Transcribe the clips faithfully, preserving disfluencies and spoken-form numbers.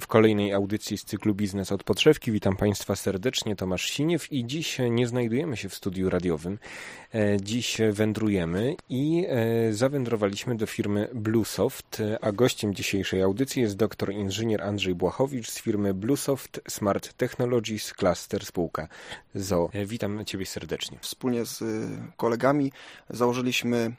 kolejnej audycji z cyklu Biznes od podszewki. Witam Państwa serdecznie, Tomasz Siniew i dziś nie znajdujemy się w studiu radiowym. Dziś wędrujemy i zawędrowaliśmy do firmy Bluesoft, a gościem dzisiejszej audycji jest doktor inżynier Andrzej Błachowicz z firmy Bluesoft Smart Technologies Cluster spółka z o o. Witam Ciebie serdecznie. Wspólnie z kolegami założyliśmy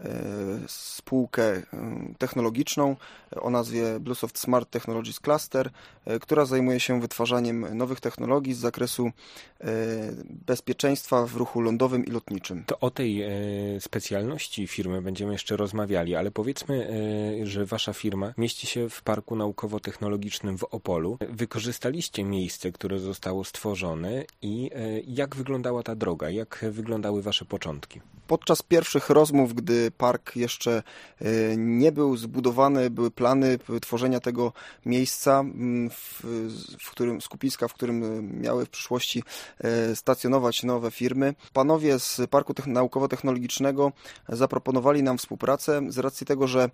spółkę technologiczną o nazwie Bluesoft Smart Technologies Cluster, która zajmuje się wytwarzaniem nowych technologii z zakresu bezpieczeństwa w ruchu lądowym i lotniczym. To o tej specjalności firmy będziemy jeszcze rozmawiali, ale powiedzmy, że Wasza firma mieści się w Parku Naukowo-Technologicznym w Opolu. Wykorzystaliście miejsce, które zostało stworzone i jak wyglądała ta droga, jak wyglądały Wasze początki? Podczas pierwszych rozmów, gdy park jeszcze nie był zbudowany, były plany tworzenia tego miejsca, w, w którym, skupiska, w którym miały w przyszłości stacjonować nowe firmy. Panowie z Parku Naukowo-Technologicznego zaproponowali nam współpracę z racji tego, że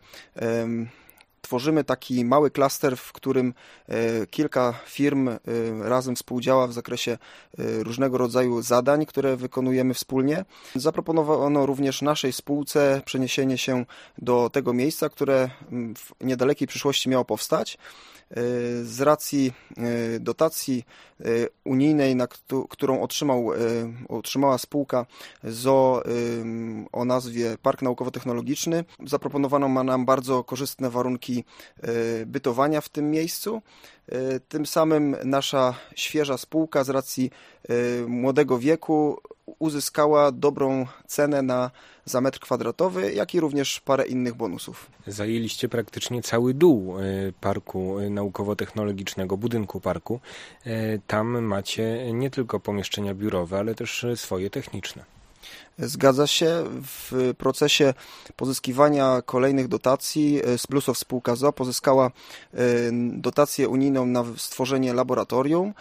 tworzymy taki mały klaster, w którym kilka firm razem współdziała w zakresie różnego rodzaju zadań, które wykonujemy wspólnie. Zaproponowano również naszej spółce przeniesienie się do tego miejsca, które w niedalekiej przyszłości miało powstać. Z racji dotacji unijnej, na którą otrzymał, otrzymała spółka z o o o nazwie Park Naukowo-Technologiczny, zaproponowano nam bardzo korzystne warunki bytowania w tym miejscu. Tym samym nasza świeża spółka z racji młodego wieku uzyskała dobrą cenę na, za metr kwadratowy, jak i również parę innych bonusów. Zajęliście praktycznie cały dół Parku Naukowo-Technologicznego, budynku parku. Tam macie nie tylko pomieszczenia biurowe, ale też swoje techniczne. Zgadza się. W procesie pozyskiwania kolejnych dotacji Bluesoft spółka z o o pozyskała dotację unijną na stworzenie laboratorium,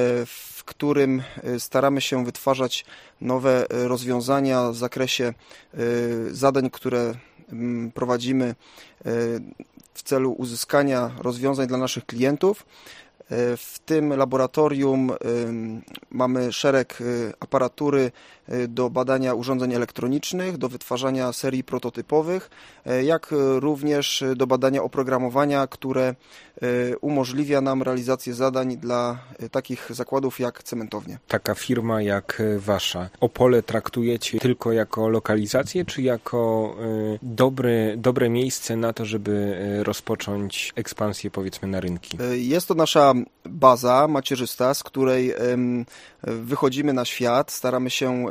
w którym staramy się wytwarzać nowe rozwiązania w zakresie zadań, które prowadzimy w celu uzyskania rozwiązań dla naszych klientów. W tym laboratorium mamy szereg aparatury do badania urządzeń elektronicznych, do wytwarzania serii prototypowych, jak również do badania oprogramowania, które umożliwia nam realizację zadań dla takich zakładów jak cementownie. Taka firma jak Wasza, Opole traktujecie tylko jako lokalizację, czy jako dobre, dobre miejsce na to, żeby rozpocząć ekspansję, powiedzmy, na rynki? Jest to nasza baza macierzysta, z której wychodzimy na świat, staramy się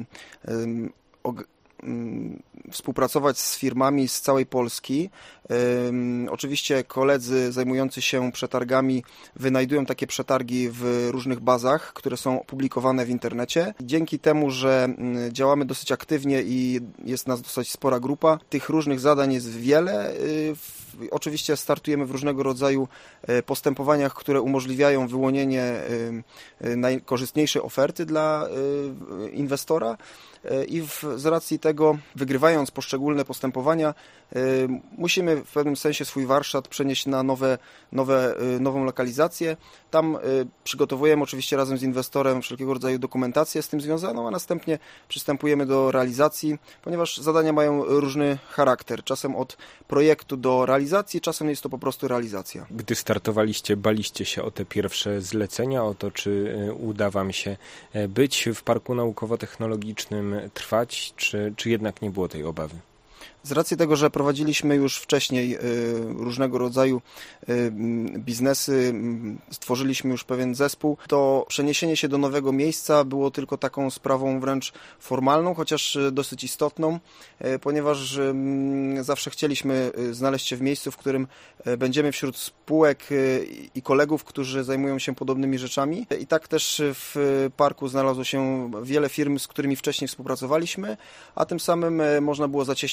współpracować z firmami z całej Polski. Oczywiście koledzy zajmujący się przetargami wynajdują takie przetargi w różnych bazach, które są opublikowane w internecie. Dzięki temu, że działamy dosyć aktywnie i jest nas dosyć spora grupa, tych różnych zadań jest wiele. Oczywiście startujemy w różnego rodzaju postępowaniach, które umożliwiają wyłonienie najkorzystniejszej oferty dla inwestora i w, z racji tego, wygrywając poszczególne postępowania, musimy w pewnym sensie swój warsztat przenieść na nowe, nowe, nową lokalizację. Tam przygotowujemy oczywiście razem z inwestorem wszelkiego rodzaju dokumentację z tym związaną, a następnie przystępujemy do realizacji, ponieważ zadania mają różny charakter. Czasem od projektu do realizacji, czasem jest to po prostu realizacja. Gdy startowaliście, baliście się o te pierwsze zlecenia, o to, czy uda Wam się być w Parku Naukowo-Technologicznym, trwać, czy, czy jednak nie było tej obawy? Z racji tego, że prowadziliśmy już wcześniej różnego rodzaju biznesy, stworzyliśmy już pewien zespół, to przeniesienie się do nowego miejsca było tylko taką sprawą wręcz formalną, chociaż dosyć istotną, ponieważ zawsze chcieliśmy znaleźć się w miejscu, w którym będziemy wśród spółek i kolegów, którzy zajmują się podobnymi rzeczami. I tak też w parku znalazło się wiele firm, z którymi wcześniej współpracowaliśmy, a tym samym można było zacieśnić te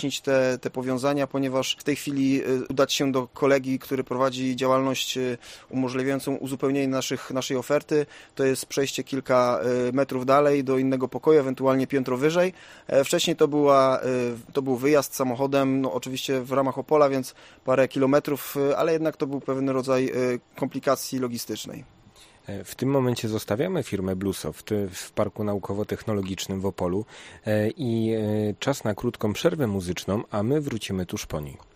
te, te powiązania, ponieważ w tej chwili udać się do kolegi, który prowadzi działalność umożliwiającą uzupełnienie naszych, naszej oferty, to jest przejście kilka metrów dalej do innego pokoju, ewentualnie piętro wyżej. Wcześniej to, była, to był wyjazd samochodem, no oczywiście w ramach Opola, więc parę kilometrów, ale jednak to był pewien rodzaj komplikacji logistycznej. W tym momencie zostawiamy firmę Bluesoft w Parku Naukowo-Technologicznym w Opolu i czas na krótką przerwę muzyczną, a my wrócimy tuż po niej.